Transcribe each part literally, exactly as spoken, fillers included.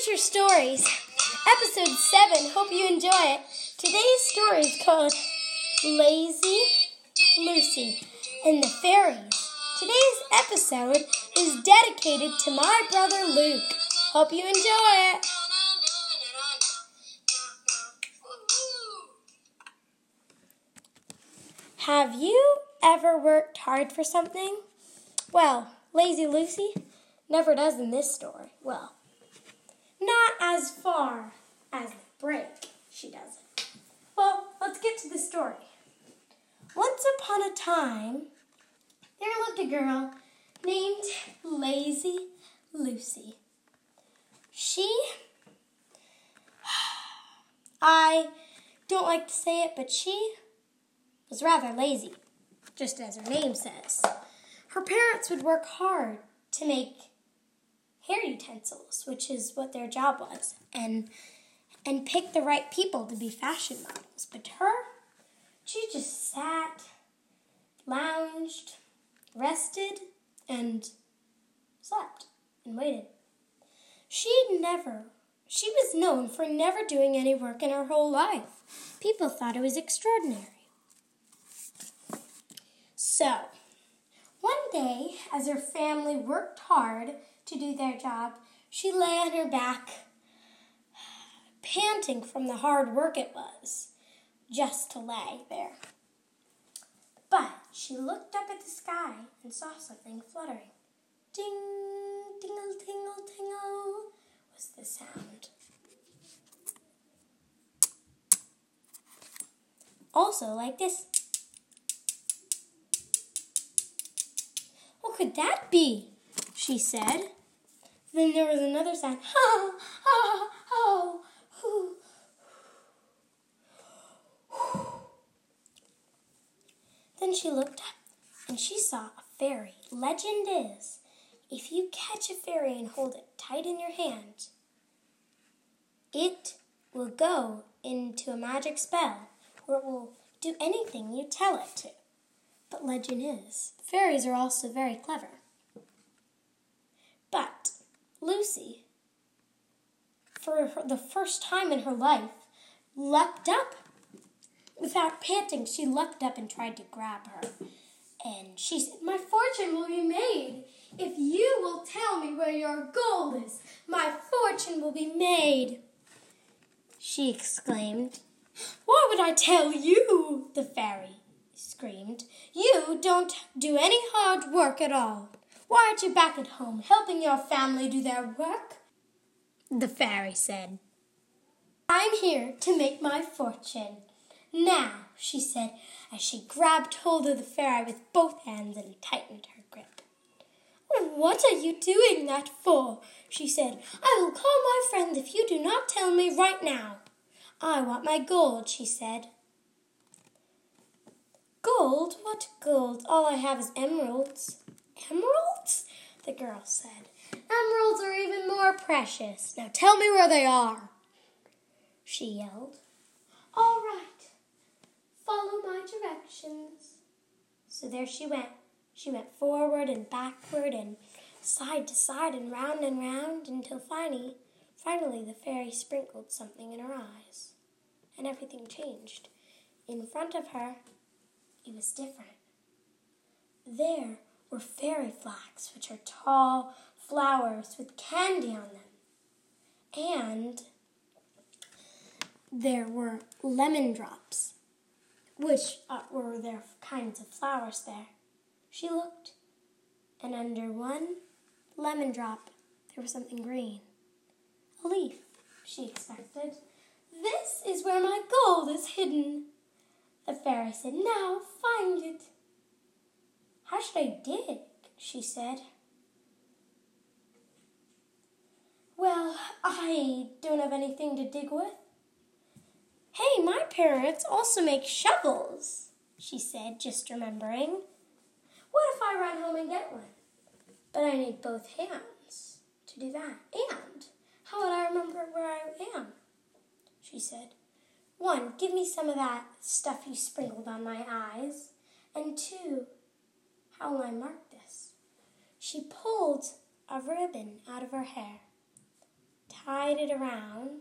Future Stories, Episode seven. Hope you enjoy it. Today's story is called Lazy Lucy and the Fairies. Today's episode is dedicated to my brother Luke. Hope you enjoy it. Have you ever worked hard for something? Well, Lazy Lucy never does in this story. Well, not as far as the break, she doesn't. Well, let's get to the story. Once upon a time, there lived a girl named Lazy Lucy. She, I don't like to say it, but she was rather lazy, just as her name says. Her parents would work hard to make hair utensils, which is what their job was, and and pick the right people to be fashion models. But her, she just sat, lounged, rested, and slept and waited. She'd never, she was known for never doing any work in her whole life. People thought it was extraordinary. So, one day, as her family worked hard to do their job, she lay on her back, panting from the hard work it was just to lay there. But she looked up at the sky and saw something fluttering. Ding, dingle, tingle, tingle was the sound. Also like this. What could that be? She said. Then there was another sound. Ha, ha, ha, hoo. Then she looked up and she saw a fairy. Legend is, if you catch a fairy and hold it tight in your hand, it will go into a magic spell where it will do anything you tell it to. But legend is, fairies are also very clever. But Lucy, for her, the first time in her life, leapt up. Without panting, she leapt up and tried to grab her. And she said, "My fortune will be made. If you will tell me where your gold is, my fortune will be made." She exclaimed. "Why would I tell you?" the fairy screamed. "You don't do any hard work at all. Why aren't you back at home helping your family do their work?" The fairy said, "I'm here to make my fortune. Now," she said, as she grabbed hold of the fairy with both hands and tightened her grip. "What are you doing that for?" she said. "I will call my friends if you do not tell me right now." "I want my gold," she said. "Gold? What gold? All I have is emeralds." "Emeralds?" the girl said. "Emeralds are even more precious. Now tell me where they are," she yelled. "All right. Follow my directions." So there she went. She went forward and backward and side to side and round and round until finally, finally the fairy sprinkled something in her eyes. And everything changed. In front of her, it was different. There were fairy flags, which are tall flowers with candy on them. And there were lemon drops, which uh, were their kinds of flowers there. She looked, and under one lemon drop, there was something green. A leaf, she expected. "This is where my gold is hidden." The fairy said, "Now find it." "How should I dig?" she said. "Well, I don't have anything to dig with." "Hey, my parents also make shovels," she said, just remembering. "What if I run home and get one? But I need both hands to do that. And how would I remember where I am?" she said. "One, give me some of that stuff you sprinkled on my eyes. And two, how will I mark this?" She pulled a ribbon out of her hair, tied it around,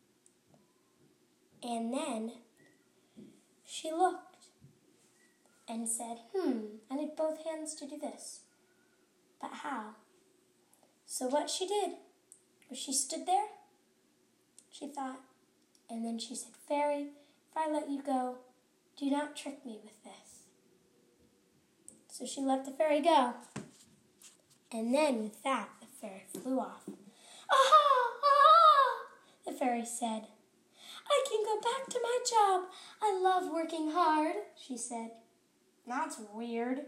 and then she looked and said, hmm, I need both hands to do this. But how? So what she did was she stood there, she thought, and then she said, Fairy, if I let you go, do not trick me with this. So she let the fairy go. And then with that, the fairy flew off. Aha! Aha! The fairy said, I can go back to my job. I love working hard, she said. That's weird,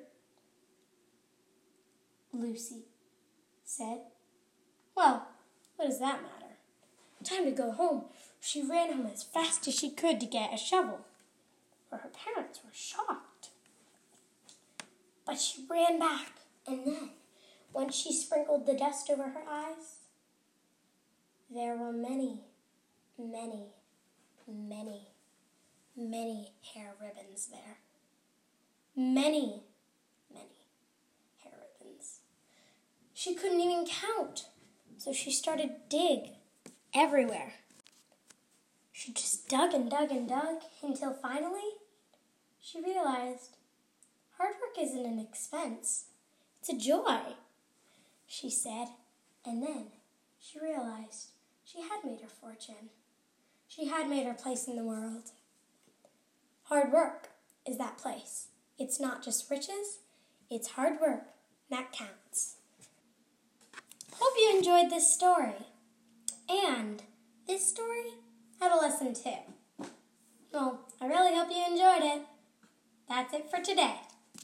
Lucy said. Well, what does that matter? Time to go home. She ran home as fast as she could to get a shovel, for her parents were shocked. But she ran back, and then, when she sprinkled the dust over her eyes, there were many, many, many, many hair ribbons there. Many, many hair ribbons. She couldn't even count, so she started to dig everywhere. She just dug and dug and dug until finally she realized hard work isn't an expense, it's a joy, she said. And then she realized she had made her fortune. She had made her place in the world. Hard work is that place. It's not just riches, it's hard work that counts. Hope you enjoyed this story. And this story had a lesson too. Well, I really hope you enjoyed it. That's it for today.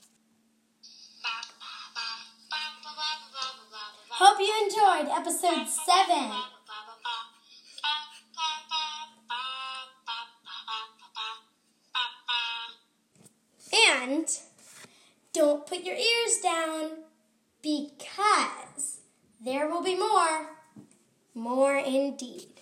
Hope you enjoyed episode seven. And don't put your ears down, because there will be more. More indeed.